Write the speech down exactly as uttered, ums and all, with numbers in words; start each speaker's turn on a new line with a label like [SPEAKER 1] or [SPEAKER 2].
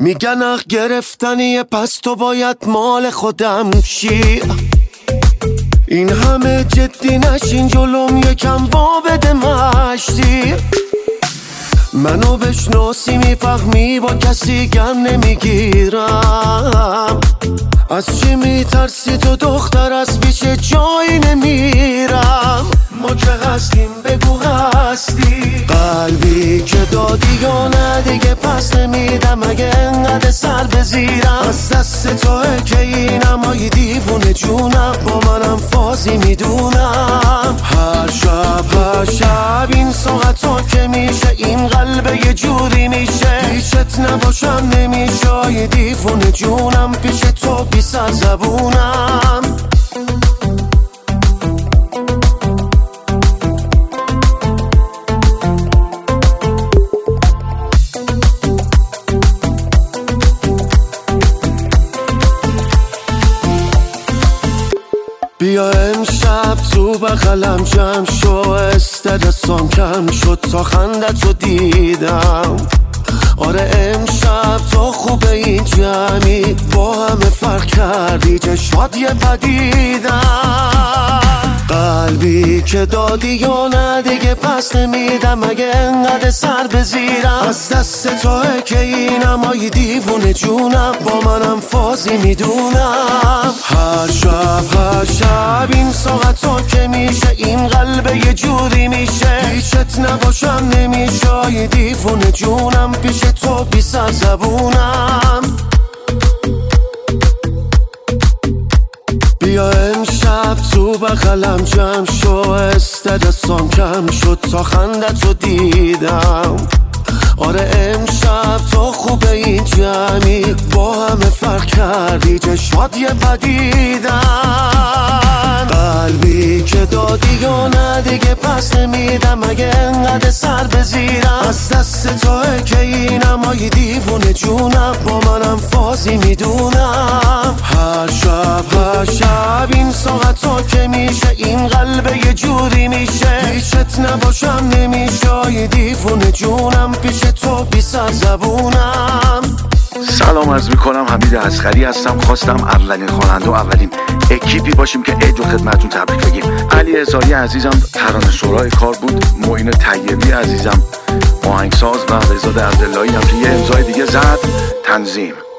[SPEAKER 1] میگن اخ گرفتنیه پس تو باید مال خودم شی. این همه جدی نشین جلوم یکم وا بده مشتی. منو بشناسی میفهمی با کسی گم نمیگیرم. از چی میترسی تو دختر از پیش جایی نمیرم. ما که هستیم بگو هستی. قلبی که دادی یا نه دیگه پس نمیدم اگه انقدر سر بزیرم. از دست توه که اینم های دیوونه جونم با منم فازی میدونم. هر شب هر شب این ساعتا که میشه این قلب یه جوری میشه. پیشت نباشم نمیشه یه دیوونه جونم پیش تو بی سر زبونم. بیا امشب تو بغلم جمع شو. استرسام کم شد تا خندت رو دیدم. آره امشب تو خوبه این جمعی با همه فرق کردی چشمات یه پدیدم. قلبی که دادی یا نه دیگه پس نمیدم اگه انقدر سر بزیرم. از دست توه که اینم های دیوونه جونم با منم فازی میدونم. هر شب هر شب این ساعتا که میشه این قلب یه جوری میشه. پیشت نباشم نمیشه یه دیوونه جونم پیش تو بی سر زبونم. بیا امشب تو بغلم جمع شو. استرسام کم شد تا خندت رو دیدم. آره امشب تو خوبه این جمعی با همه فرق کردی چشمات یه پدیدن. قلبی که دادی یا نه دیگه پس نمیدم اگه انقدر سر بزیرم. از دست توه که اینم های دیوونه جونم با منم فازی میدونم. هر شب هر شب این ساعتا که میشه این قلب یه جوری میشه. پیشت نباشم نمیشه یه دیوونه جونم پیش تو بی سر زبونم.
[SPEAKER 2] سلام عرض میکنم، حمید اصغری هستم. خواستم اولین خواننده و اولین اکیپی باشیم که عید رو خدمتتون تبریک بگیم. علی هزاری عزیزم ترانه سرای کار بود. معین طیبی عزیزم آهنگساز و رضا عبداللهی هم که یه امضای دیگه زد تنظیم.